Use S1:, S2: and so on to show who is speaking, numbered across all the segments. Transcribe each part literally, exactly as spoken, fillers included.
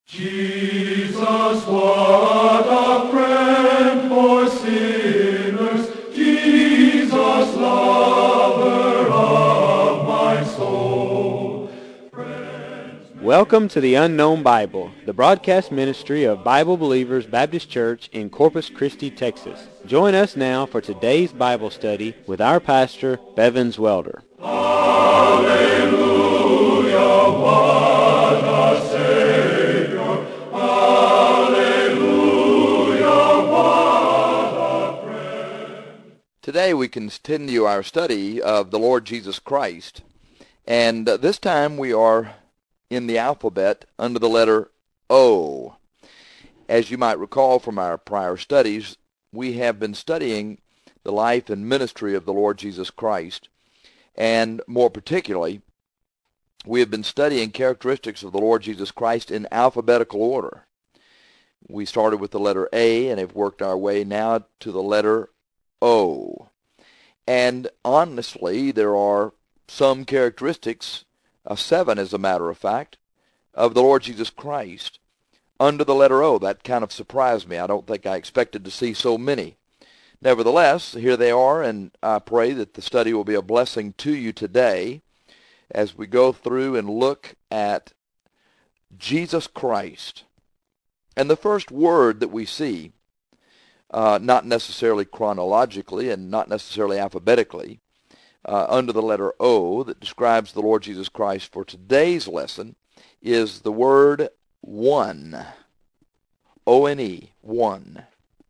S1: Jesus, what a friend for sinners, Jesus, lover of my soul.
S2: Welcome to the Unknown Bible, the broadcast ministry of Bible Believers Baptist Church in Corpus Christi, Texas. Join us now for today's Bible study with our pastor, Bevins Welder.
S1: Hallelujah, what a Savior. Hallelujah, what a friend.
S3: Today we continue our study of the Lord Jesus Christ, and uh, this time we are in the alphabet under the letter O. As you might recall from our prior studies, we have been studying the life and ministry of the Lord Jesus Christ, and more particularly, we have been studying characteristics of the Lord Jesus Christ in alphabetical order. We started with the letter A and have worked our way now to the letter O. And honestly, there are some characteristics, uh, seven as a matter of fact, of the Lord Jesus Christ under the letter O. That kind of surprised me. I don't think I expected to see so many. Nevertheless, here they are, and I pray that the study will be a blessing to you today as we go through and look at Jesus Christ. And the first word that we see, uh, not necessarily chronologically and not necessarily alphabetically, uh, under the letter O that describes the Lord Jesus Christ for today's lesson is the word one. O N E, one.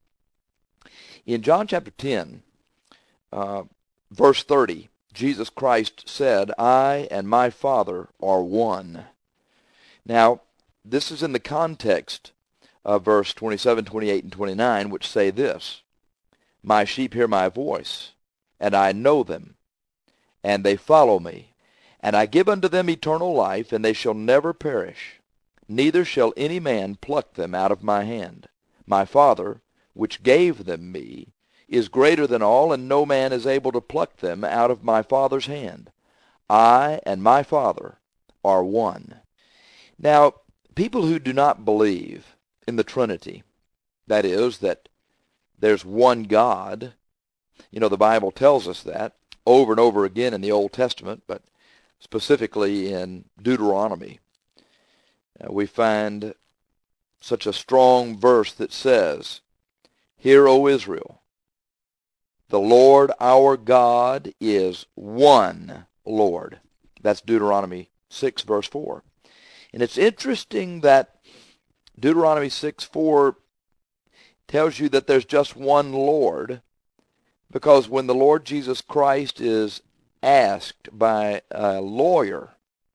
S3: In John chapter ten, uh, verse thirty, Jesus Christ said, I and my Father are one. Now, this is in the context of verse twenty-seven, twenty-eight, and twenty-nine, which say this, My sheep hear my voice, and I know them, and they follow me. And I give unto them eternal life, and they shall never perish, neither shall any man pluck them out of my hand. My Father, which gave them me, is greater than all, and no man is able to pluck them out of my Father's hand. I and my Father are one. Now, people who do not believe in the Trinity, that is, that there's one God, you know, the Bible tells us that over and over again in the Old Testament, but specifically in Deuteronomy. Uh, we find such a strong verse that says, Hear, O Israel, the Lord our God is one Lord. That's Deuteronomy six, verse four. And it's interesting that Deuteronomy six, four tells you that there's just one Lord, because when the Lord Jesus Christ is asked by a lawyer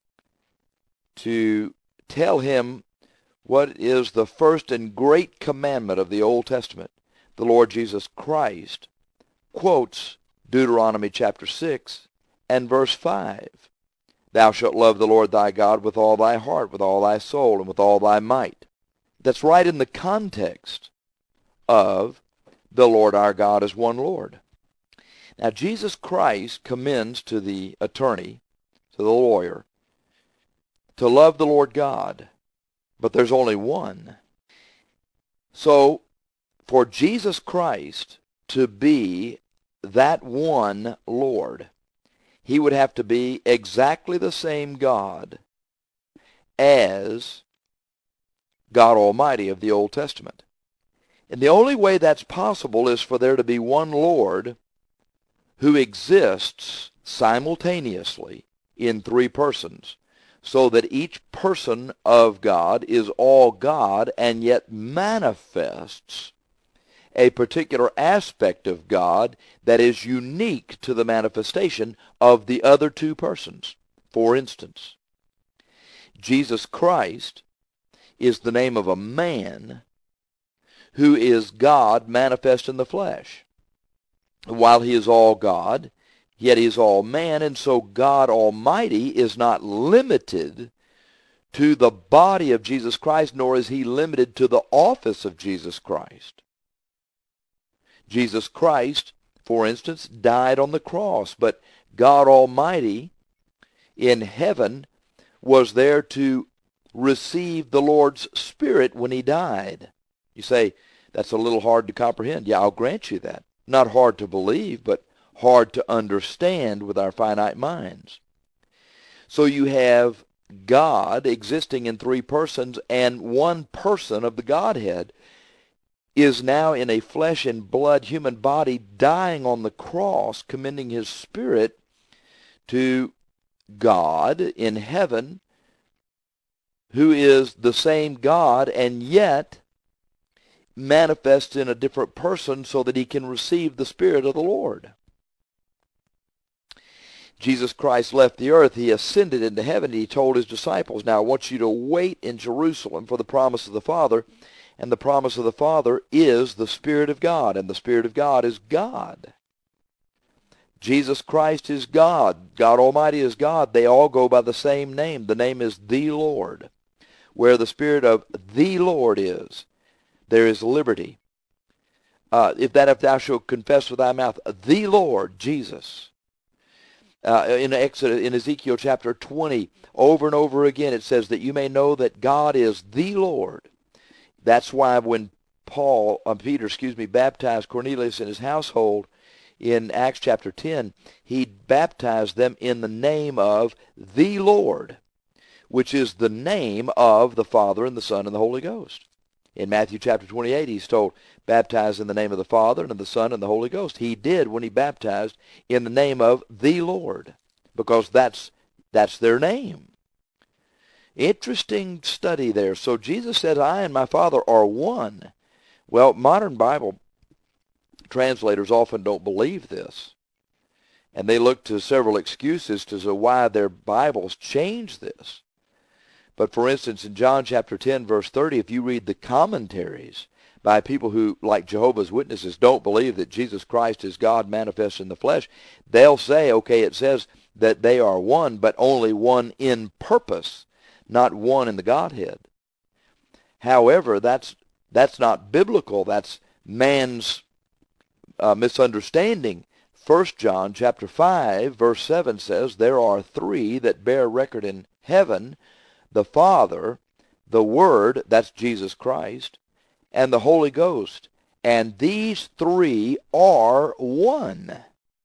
S3: to tell him what is the first and great commandment of the Old Testament, the Lord Jesus Christ quotes Deuteronomy chapter six and verse five. Thou shalt love the Lord thy God with all thy heart, with all thy soul, and with all thy might. That's right in the context of the Lord our God is one Lord. Now, Jesus Christ commends to the attorney, to the lawyer, to love the Lord God, but there's only one. So, for Jesus Christ to be that one Lord, he would have to be exactly the same God as God Almighty of the Old Testament. And the only way that's possible is for there to be one Lord who exists simultaneously in three persons, so that each person of God is all God and yet manifests a particular aspect of God that is unique to the manifestation of the other two persons. For instance, Jesus Christ is the name of a man who is God manifest in the flesh. While he is all God, yet he is all man, and so God Almighty is not limited to the body of Jesus Christ, nor is he limited to the office of Jesus Christ. Jesus Christ, for instance, died on the cross, but God Almighty in heaven was there to received the Lord's Spirit when he died. You say, that's a little hard to comprehend. Yeah, I'll grant you that. Not hard to believe, but hard to understand with our finite minds. So you have God existing in three persons, and one person of the Godhead is now in a flesh and blood human body, dying on the cross, commending his spirit to God in heaven, who is the same God, and yet manifests in a different person so that he can receive the Spirit of the Lord. Jesus Christ left the earth. He ascended into heaven. He told his disciples, now I want you to wait in Jerusalem for the promise of the Father. And the promise of the Father is the Spirit of God, and the Spirit of God is God. Jesus Christ is God. God Almighty is God. They all go by the same name. The name is the Lord. Where the Spirit of the Lord is, there is liberty. Uh, if that if thou shalt confess with thy mouth the Lord Jesus. Uh, in Exodus, in Ezekiel chapter twenty, over and over again it says that you may know that God is the Lord. That's why when Paul, uh, Peter, excuse me, baptized Cornelius and his household in Acts chapter ten, he baptized them in the name of the Lord, which is the name of the Father and the Son and the Holy Ghost. In Matthew chapter twenty-eight, he's told, baptize in the name of the Father and of the Son and the Holy Ghost. He did when he baptized in the name of the Lord, because that's that's their name. Interesting study there. So Jesus said, I and my Father are one. Well, modern Bible translators often don't believe this, and they look to several excuses to why their Bibles change this. But for instance, in John chapter ten, verse thirty, if you read the commentaries by people who, like Jehovah's Witnesses, don't believe that Jesus Christ is God manifest in the flesh, they'll say, okay, it says that they are one, but only one in purpose, not one in the Godhead. However, that's that's not biblical. That's man's uh, misunderstanding. First John chapter five, verse seven says, there are three that bear record in heaven, the Father, the Word, that's Jesus Christ, and the Holy Ghost. And these three are one.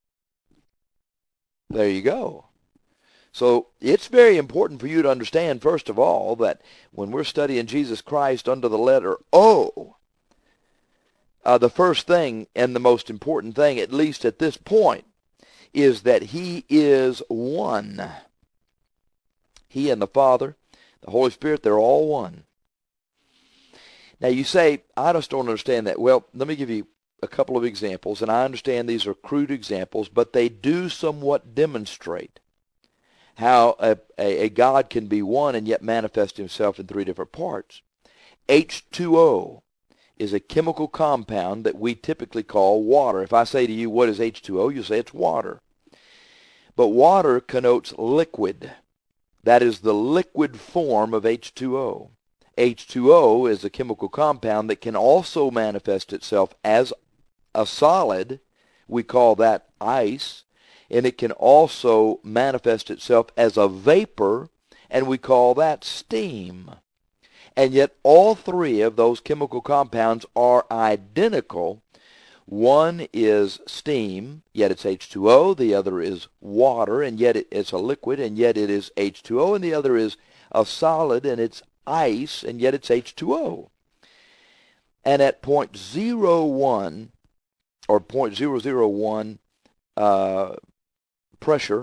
S3: There you go. So it's very important for you to understand, first of all, that when we're studying Jesus Christ under the letter O, uh, the first thing and the most important thing, at least at this point, is that he is one. He and the Father, the Holy Spirit, they're all one. Now you say, I just don't understand that. Well, let me give you a couple of examples, and I understand these are crude examples, but they do somewhat demonstrate how a, a, a God can be one and yet manifest himself in three different parts. H two O is a chemical compound that we typically call water. If I say to you, what is H two O? You'll say it's water. But water connotes liquid. That is the liquid form of H two O. H two O is a chemical compound that can also manifest itself as a solid. We call that ice. And it can also manifest itself as a vapor, and we call that steam. And yet all three of those chemical compounds are identical. One is steam, yet it's H two O. The other is water, and yet it's a liquid, and yet it is H two O. And the other is a solid, and it's ice, and yet it's H two O. And at point zero one, or point zero zero one uh, pressure,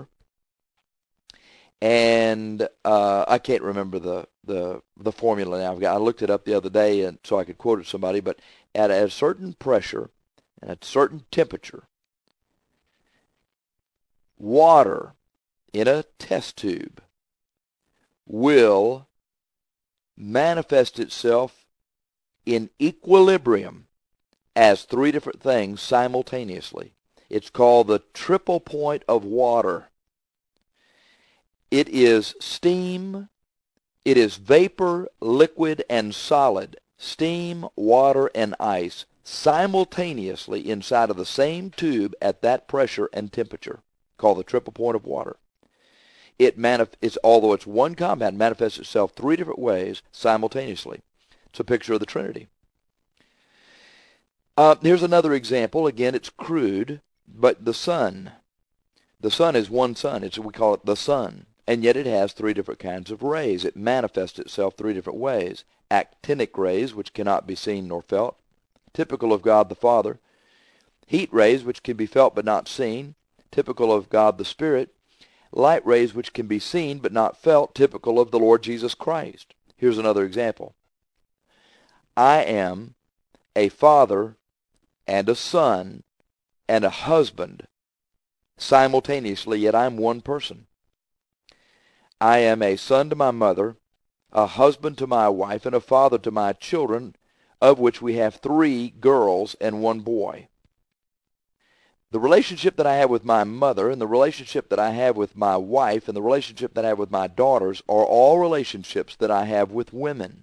S3: and uh, I can't remember the, the the formula now. I've got, I looked it up the other day, and so I could quote it to somebody. But at a certain pressure and at a certain temperature, water in a test tube will manifest itself in equilibrium as three different things simultaneously. It's called the triple point of water. It is steam, it is vapor, liquid, and solid. Steam, water, and ice simultaneously inside of the same tube at that pressure and temperature, called the triple point of water. it manif- it's, although it's one compound, manifests itself three different ways simultaneously. It's a picture of the Trinity. Uh, here's another example. Again, it's crude, but the sun. The sun is one sun. It's, we call it the sun. And yet it has three different kinds of rays. It manifests itself three different ways. Actinic rays, which cannot be seen nor felt, typical of God the Father. Heat rays, which can be felt but not seen, typical of God the Spirit. Light rays, which can be seen but not felt, typical of the Lord Jesus Christ. Here's another example. I am a father and a son and a husband simultaneously, yet I'm one person. I am a son to my mother, a husband to my wife, and a father to my children, of which we have three girls and one boy. The relationship that I have with my mother and the relationship that I have with my wife and the relationship that I have with my daughters are all relationships that I have with women.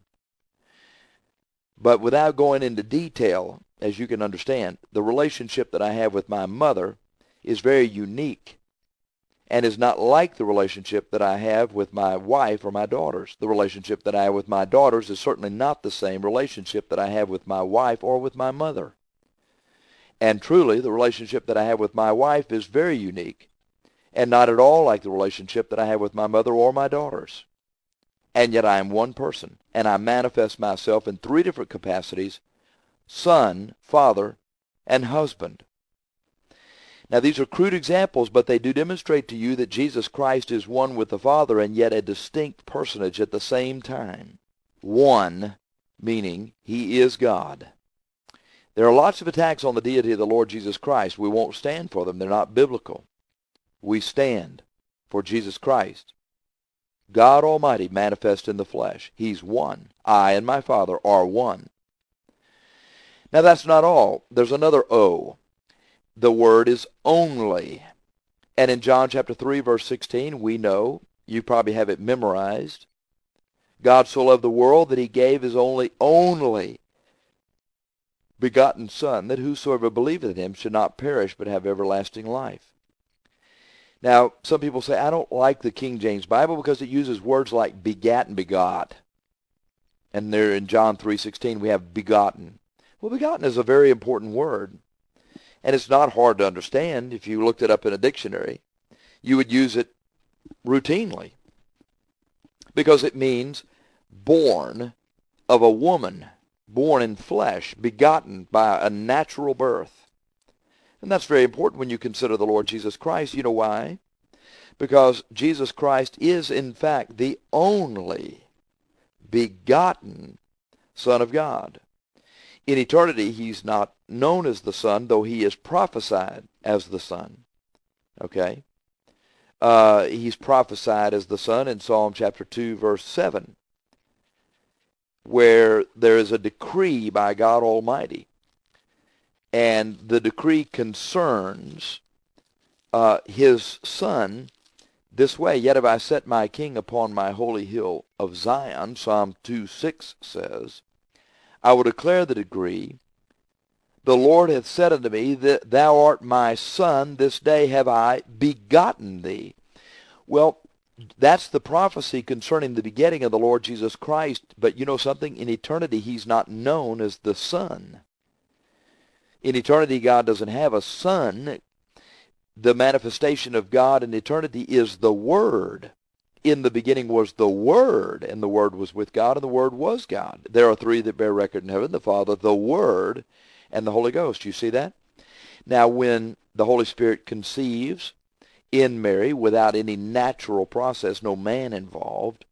S3: But without going into detail, as you can understand, the relationship that I have with my mother is very unique and is not like the relationship that I have with my wife or my daughters. The relationship that I have with my daughters is certainly not the same relationship that I have with my wife or with my mother. And truly, the relationship that I have with my wife is very unique and not at all like the relationship that I have with my mother or my daughters. And yet I am one person, and I manifest myself in three different capacities: son, father, and husband. Now, these are crude examples, but they do demonstrate to you that Jesus Christ is one with the Father and yet a distinct personage at the same time. One, meaning he is God. There are lots of attacks on the deity of the Lord Jesus Christ. We won't stand for them. They're not biblical. We stand for Jesus Christ, God Almighty manifest in the flesh. He's one. I and my Father are one. Now, that's not all. There's another O. The word is only. And in John chapter three, verse sixteen, we know, you probably have it memorized, God so loved the world that he gave his only, only begotten Son, that whosoever believeth in him should not perish but have everlasting life. Now, some people say, I don't like the King James Bible because it uses words like begat and begot. And there in John three sixteen we have begotten. Well, begotten is a very important word. And it's not hard to understand. If you looked it up in a dictionary, you would use it routinely because it means born of a woman, born in flesh, begotten by a natural birth. And that's very important when you consider the Lord Jesus Christ. You know why? Because Jesus Christ is, in fact, the only begotten Son of God. In eternity, he's not known as the Son, though he is prophesied as the Son. Okay? Uh, he's prophesied as the Son in Psalm chapter two, verse seven, where there is a decree by God Almighty. And the decree concerns uh, his Son this way: Yet have I set my King upon my holy hill of Zion, Psalm two six says, I will declare the decree. The Lord hath said unto me, that thou art my Son, this day have I begotten thee. Well, that's the prophecy concerning the begetting of the Lord Jesus Christ. But you know something? In eternity, he's not known as the Son. In eternity, God doesn't have a son. The manifestation of God in eternity is the Word. In the beginning was the Word, and the Word was with God, and the Word was God. There are three that bear record in heaven: the Father, the Word, and the Holy Ghost. You see that? Now, when the Holy Spirit conceives in Mary without any natural process, no man involved,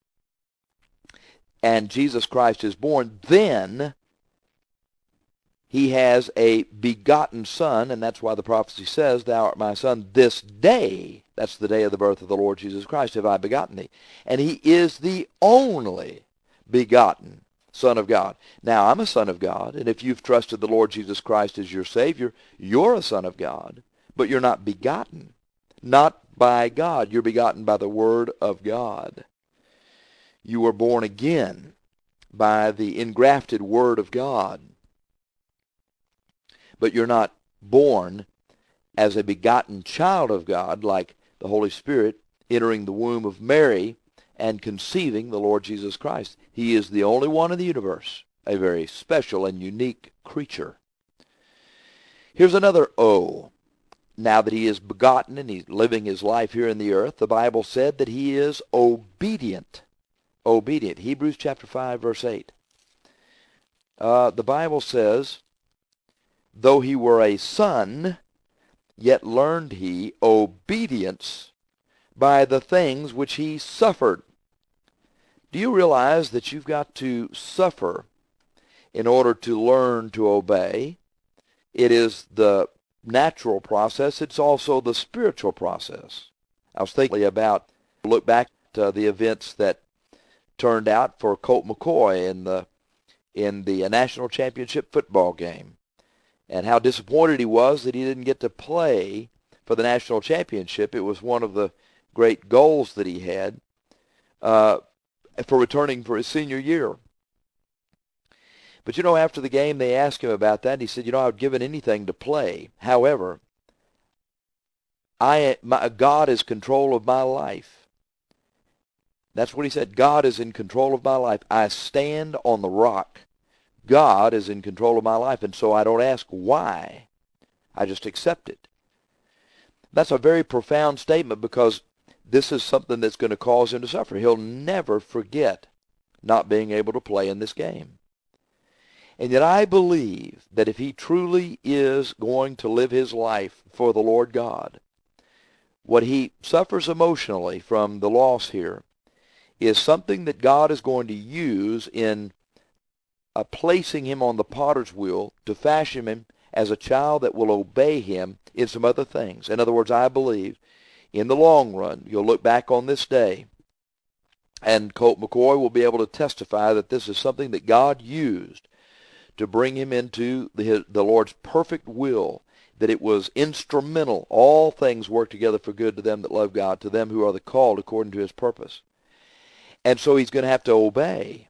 S3: and Jesus Christ is born, then he has a begotten Son, and that's why the prophecy says, Thou art my Son, this day, that's the day of the birth of the Lord Jesus Christ, have I begotten thee. And he is the only begotten Son of God. Now, I'm a son of God, and if you've trusted the Lord Jesus Christ as your Savior, you're a son of God, but you're not begotten. Not by God. You're begotten by the Word of God. You were born again by the engrafted Word of God. But you're not born as a begotten child of God like the Holy Spirit entering the womb of Mary and conceiving the Lord Jesus Christ. He is the only one in the universe, a very special and unique creature. Here's another O. Now that he is begotten and he's living his life here in the earth, the Bible said that he is obedient. Obedient. Hebrews chapter five, verse eight. Uh, the Bible says, though he were a son, yet learned he obedience by the things which he suffered. Do you realize that you've got to suffer in order to learn to obey? It is the natural process. It's also the spiritual process. I was thinking about, look back to the events that turned out for Colt McCoy in the in the national championship football game, and how disappointed he was that he didn't get to play for the national championship. It was one of the great goals that he had uh, for returning for his senior year. But, you know, after the game, they asked him about that, and he said, you know, I would give anything to play. However, I, my, God is in control of my life. That's what he said. God is in control of my life. I stand on the rock. God is in control of my life, and so I don't ask why. I just accept it. That's a very profound statement, because this is something that's going to cause him to suffer. He'll never forget not being able to play in this game. And yet I believe that if he truly is going to live his life for the Lord God, what he suffers emotionally from the loss here is something that God is going to use in uh, placing him on the potter's wheel to fashion him as a child that will obey him in some other things. In other words, I believe in the long run, you'll look back on this day, and Colt McCoy will be able to testify that this is something that God used to bring him into the, the Lord's perfect will, that it was instrumental. All things work together for good to them that love God, to them who are the called according to his purpose. And so he's going to have to obey.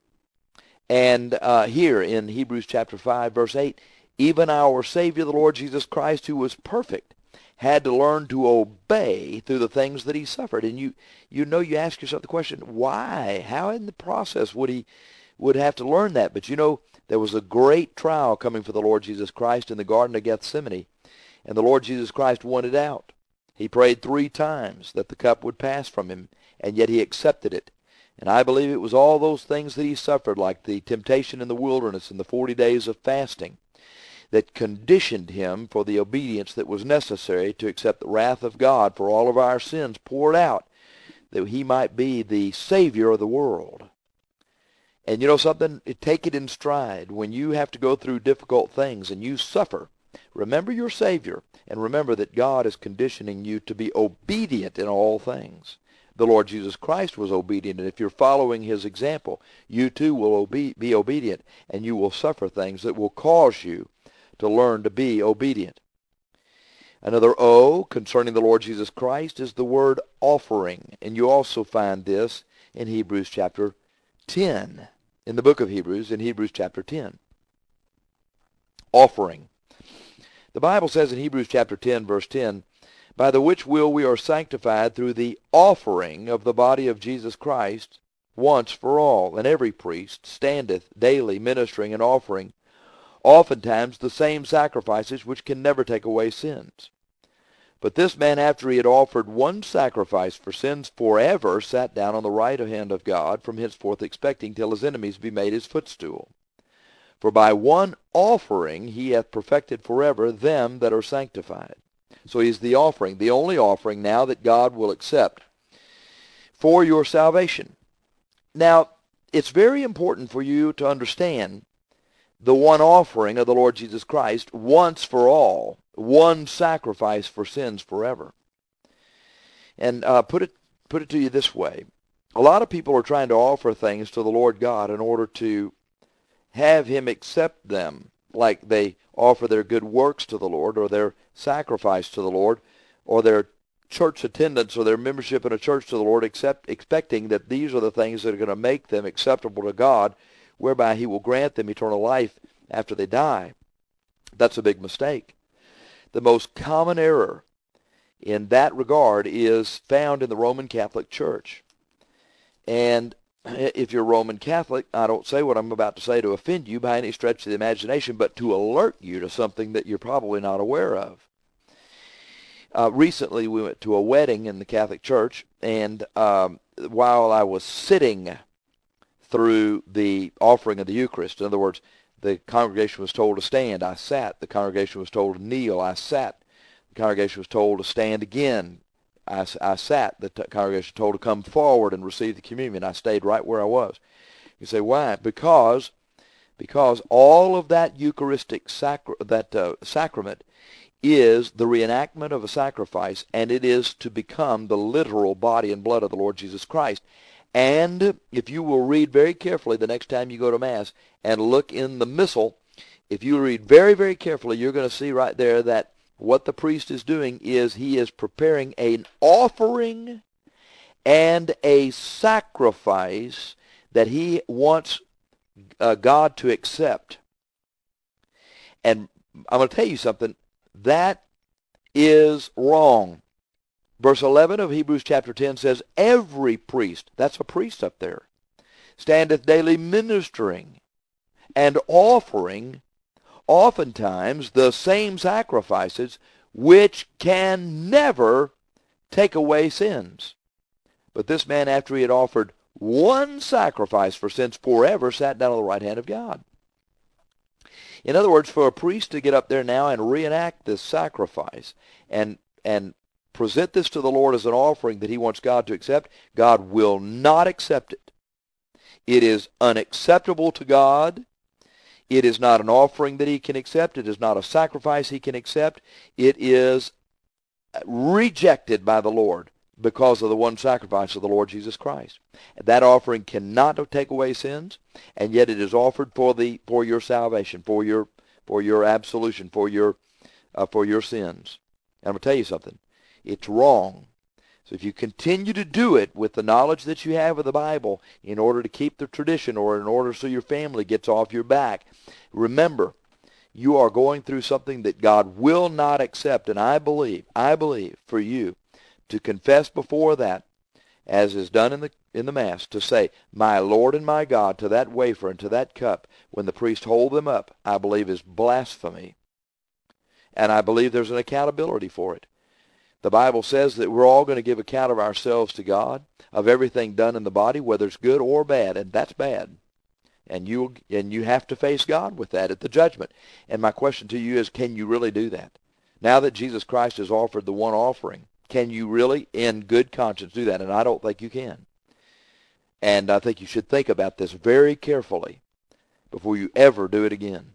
S3: And uh, here in Hebrews chapter five, verse eight, even our Savior, the Lord Jesus Christ, who was perfect, had to learn to obey through the things that he suffered. And you, you know, you ask yourself the question, why? How in the process would he would have to learn that? But you know, there was a great trial coming for the Lord Jesus Christ in the Garden of Gethsemane, and the Lord Jesus Christ wanted out. He prayed three times that the cup would pass from him, and yet he accepted it. And I believe it was all those things that he suffered, like the temptation in the wilderness and the forty days of fasting, that conditioned him for the obedience that was necessary to accept the wrath of God for all of our sins poured out, that he might be the Savior of the world. And you know something? Take it in stride. When you have to go through difficult things and you suffer, remember your Savior, and remember that God is conditioning you to be obedient in all things. The Lord Jesus Christ was obedient, and if you're following his example, you too will obe- be obedient, and you will suffer things that will cause you to learn to be obedient. Another O concerning the Lord Jesus Christ is the word offering, and you also find this in Hebrews chapter ten, in the book of Hebrews, in Hebrews chapter ten. Offering. The Bible says in Hebrews chapter ten, verse ten, by the which will we are sanctified through the offering of the body of Jesus Christ once for all. And every priest standeth daily ministering and offering oftentimes the same sacrifices which can never take away sins. But this man, after he had offered one sacrifice for sins forever, sat down on the right hand of God, from henceforth expecting till his enemies be made his footstool. For by one offering he hath perfected forever them that are sanctified. So he is the offering, the only offering now that God will accept for your salvation. Now, it's very important for you to understand the one offering of the Lord Jesus Christ once for all, one sacrifice for sins forever. And uh, put it put it to you this way. A lot of people are trying to offer things to the Lord God in order to have him accept them, like they offer their good works to the Lord, or their sacrifice to the Lord, or their church attendance or their membership in a church to the Lord, except expecting that these are the things that are going to make them acceptable to God, whereby he will grant them eternal life after they die. That's a big mistake. The most common error in that regard is found in the Roman Catholic Church. And if you're Roman Catholic, I don't say what I'm about to say to offend you by any stretch of the imagination, but to alert you to something that you're probably not aware of. Uh, recently, we went to a wedding in the Catholic Church, and um, while I was sitting through the offering of the Eucharist, in other words, the congregation was told to stand, I sat. The congregation was told to kneel, I sat. The congregation was told to stand again, I, I sat. The t- congregation was told to come forward and receive the communion. I stayed right where I was. You say, why? Because because all of that Eucharistic sacra- that uh, sacrament is the reenactment of a sacrifice, and it is to become the literal body and blood of the Lord Jesus Christ. And if you will read very carefully the next time you go to Mass and look in the Missal, if you read very, very carefully, you're going to see right there that what the priest is doing is he is preparing an offering and a sacrifice that he wants uh, God to accept. And I'm going to tell you something. That is wrong. Verse eleven of Hebrews chapter ten says, every priest, that's a priest up there, standeth daily ministering and offering oftentimes the same sacrifices which can never take away sins. But this man, after he had offered one sacrifice for sins forever, sat down on the right hand of God. In other words, for a priest to get up there now and reenact this sacrifice and and present this to the Lord as an offering that he wants God to accept, God will not accept it. It is unacceptable to God. It is not an offering that he can accept. It is not a sacrifice he can accept. It is rejected by the Lord because of the one sacrifice of the Lord Jesus Christ. That offering cannot take away sins, and yet it is offered for the for your salvation, for your for your absolution, for your uh, for your sins. And I'm going to tell you something. It's wrong. So if you continue to do it with the knowledge that you have of the Bible in order to keep the tradition or in order so your family gets off your back, remember, you are going through something that God will not accept. And I believe, I believe for you to confess before that, as is done in the in the Mass, to say, my Lord and my God, to that wafer and to that cup, when the priest hold them up, I believe is blasphemy. And I believe there's an accountability for it. The Bible says that we're all going to give account of ourselves to God, of everything done in the body, whether it's good or bad, and that's bad. And you and you have to face God with that at the judgment. And my question to you is, can you really do that? Now that Jesus Christ has offered the one offering, can you really, in good conscience, do that? And I don't think you can. And I think you should think about this very carefully before you ever do it again.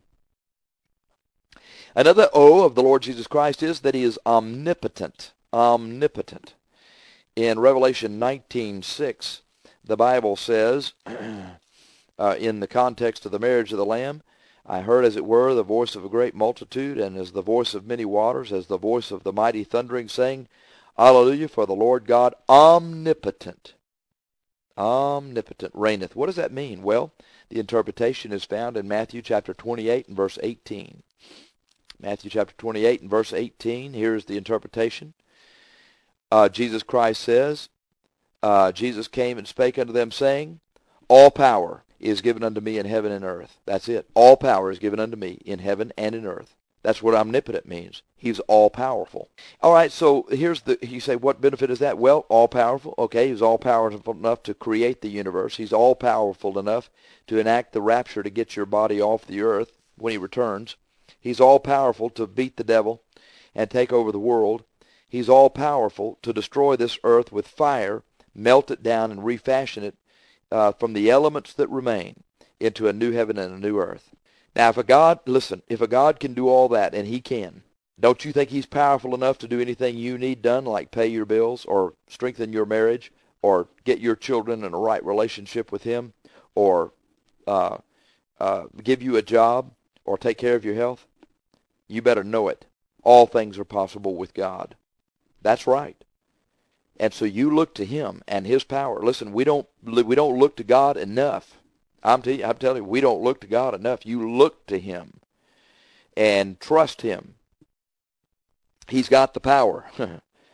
S3: Another O of the Lord Jesus Christ is that he is omnipotent. Omnipotent. In Revelation nineteen six, the Bible says, uh, in the context of the marriage of the Lamb, I heard, as it were, the voice of a great multitude, and as the voice of many waters, as the voice of the mighty thundering, saying, Hallelujah, for the Lord God omnipotent, omnipotent reigneth. What does that mean? Well, the interpretation is found in Matthew chapter twenty-eight and verse eighteen. Matthew chapter twenty-eight and verse eighteen, here's the interpretation. Uh, Jesus Christ says, uh, Jesus came and spake unto them, saying, all power is given unto me in heaven and earth. That's it. All power is given unto me in heaven and in earth. That's what omnipotent means. He's all-powerful. All right, so here's the, you say, what benefit is that? Well, all-powerful. Okay, he's all-powerful enough to create the universe. He's all-powerful enough to enact the rapture to get your body off the earth when he returns. He's all-powerful to beat the devil and take over the world. He's all-powerful to destroy this earth with fire, melt it down, and refashion it uh, from the elements that remain into a new heaven and a new earth. Now, if a God, listen, if a God can do all that, and he can, don't you think he's powerful enough to do anything you need done, like pay your bills or strengthen your marriage or get your children in a right relationship with him or uh, uh, give you a job or take care of your health? You better know it. All things are possible with God. That's right. And so you look to him and his power. Listen, we don't we don't look to God enough. I'm, tell you, I'm telling you, we don't look to God enough. You look to him and trust him. He's got the power.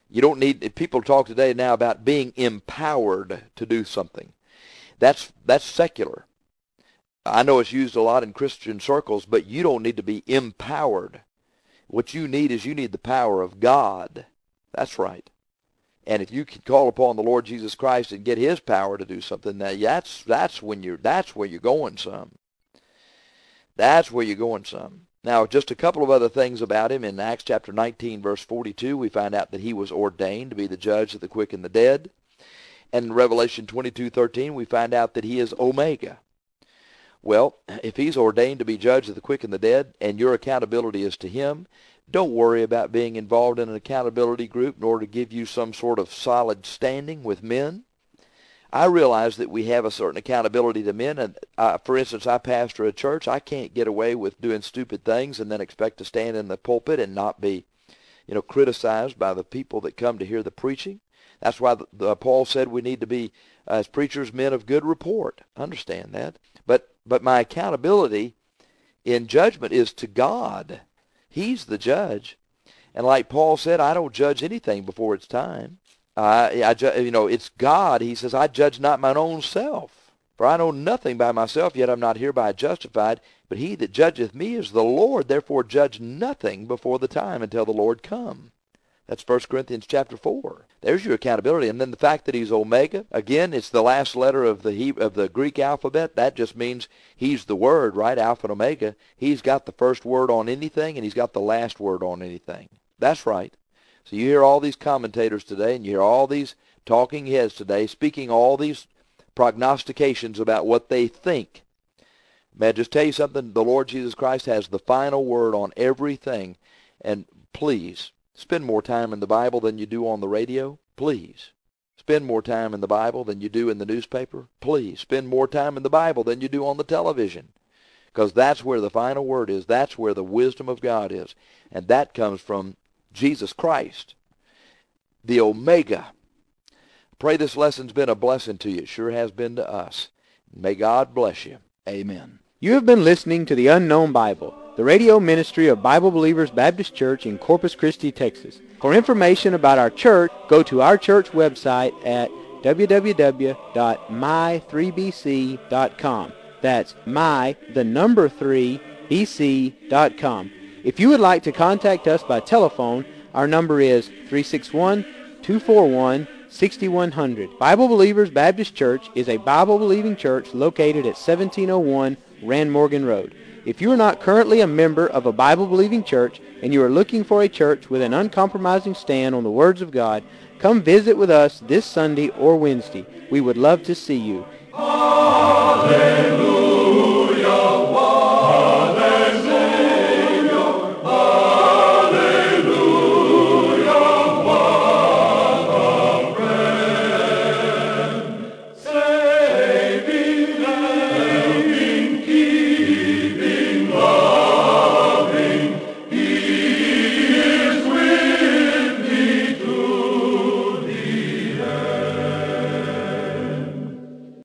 S3: You don't need, people talk today now about being empowered to do something. That's, that's secular. I know it's used a lot in Christian circles, but you don't need to be empowered. What you need is you need the power of God. That's right. And if you can call upon the Lord Jesus Christ and get his power to do something, now that's, that's, when you're, that's where you're going some. That's where you're going some. Now, just a couple of other things about him. In Acts chapter nineteen, verse forty-two, we find out that he was ordained to be the judge of the quick and the dead. And in Revelation twenty-two thirteen, we find out that he is Omega. Well, if he's ordained to be judge of the quick and the dead, and your accountability is to him, don't worry about being involved in an accountability group in order to give you some sort of solid standing with men. I realize that we have a certain accountability to men, and uh, for instance, I pastor a church. I can't get away with doing stupid things and then expect to stand in the pulpit and not be, you know, criticized by the people that come to hear the preaching. That's why the, the, Paul said we need to be, uh, as preachers, men of good report. Understand that. But, but my accountability in judgment is to God. He's the judge. And like Paul said, I don't judge anything before it's time. I, I, you know, it's God. He says, I judge not mine own self. For I know nothing by myself, yet I'm not hereby justified. But he that judgeth me is the Lord. Therefore judge nothing before the time until the Lord come. That's First Corinthians chapter four. There's your accountability. And then the fact that he's Omega, again, it's the last letter of the he, of the Greek alphabet. That just means he's the word, right? Alpha and Omega. He's got the first word on anything, and he's got the last word on anything. That's right. So you hear all these commentators today, and you hear all these talking heads today speaking all these prognostications about what they think. May I just tell you something? The Lord Jesus Christ has the final word on everything. And please, spend more time in the Bible than you do on the radio. Please. Spend more time in the Bible than you do in the newspaper. Please. Spend more time in the Bible than you do on the television. Because that's where the final word is. That's where the wisdom of God is. And that comes from Jesus Christ, the Omega. Pray this lesson's been a blessing to you. It sure has been to us. May God bless you. Amen.
S2: You have been listening to The Unknown Bible, the radio ministry of Bible Believers Baptist Church in Corpus Christi, Texas. For information about our church, go to our church website at w w w dot my three b c dot com. That's my, the number three, b c dot com. If you would like to contact us by telephone, our number is three six one, two four one, six one zero zero. Bible Believers Baptist Church is a Bible-believing church located at seventeen oh one Rand Morgan Road. If you are not currently a member of a Bible-believing church and you are looking for a church with an uncompromising stand on the words of God, come visit with us this Sunday or Wednesday. We would love to see you.
S1: Hallelujah.